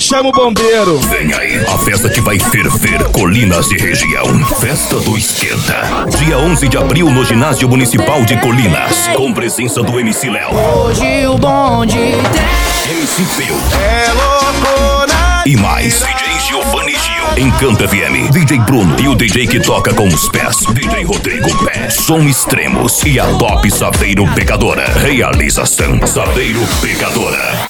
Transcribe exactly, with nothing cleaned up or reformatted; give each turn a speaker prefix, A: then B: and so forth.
A: chama o bombeiro.
B: Vem aí, a festa que vai ferver Colinas e região. Festa do Esquenta. Dia onze de abril no Ginásio Municipal de Colinas. Com presença do M C Léo.
C: Hoje o bonde tem
B: M C Phil.
A: É loucura.
B: E mais, D J Giovanni Gil. Encanta F M. D J Bruno e o D J que toca com os pés. D J Rodrigo Pé. Som Extremos. E a Top Saveiro Pecadora. Realização Saveiro Pecadora.